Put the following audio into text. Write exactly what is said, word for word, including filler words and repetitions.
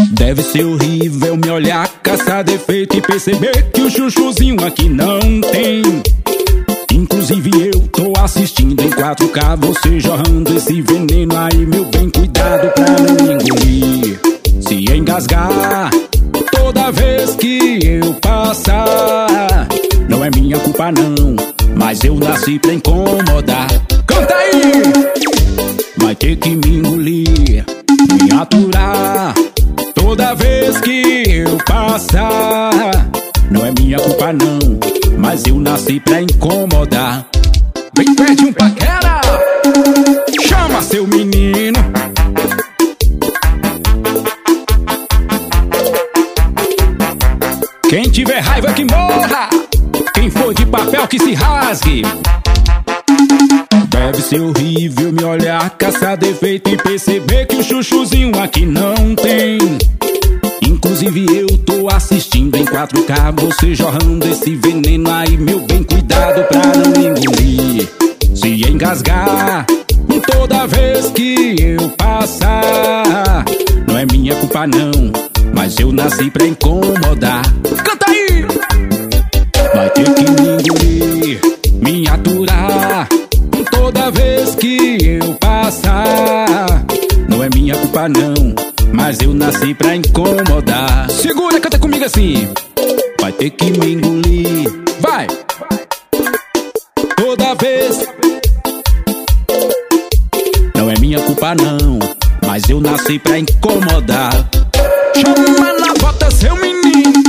Deve ser horrível me olhar, caçar defeito e perceber que o chuchuzinho aqui não tem. Inclusive eu tô assistindo em quatro K, você jorrando esse veneno aí, meu bem, cuidado pra não engolir. Se engasgar toda vez que eu passar, não é minha culpa não, mas eu nasci pra incomodar. Canta aí! Vai ter que me engolir, me aturar toda vez que eu passar. Não é minha culpa não, mas eu nasci pra incomodar. Vem, pede um paquera, chama seu menino. Quem tiver raiva que morra, quem for de papel que se rasgue. Deve ser horrível me olhar, caçar defeito e perceber que o chuchuzinho aqui não tem. Inclusive eu tô assistindo em quatro K, você jorrando esse veneno aí, meu bem, cuidado pra não engolir. Se engasgar toda vez que eu passar, não é minha culpa não, mas eu nasci pra incomodar. Canta aí! Vai ter que me engolir, me aturar toda vez que eu passar. Não é minha culpa não, mas eu nasci pra incomodar. Segura, canta comigo assim. Vai ter que me engolir, vai! Toda vez. Não é minha culpa não, mas eu nasci pra incomodar. Chama na bota seu menino.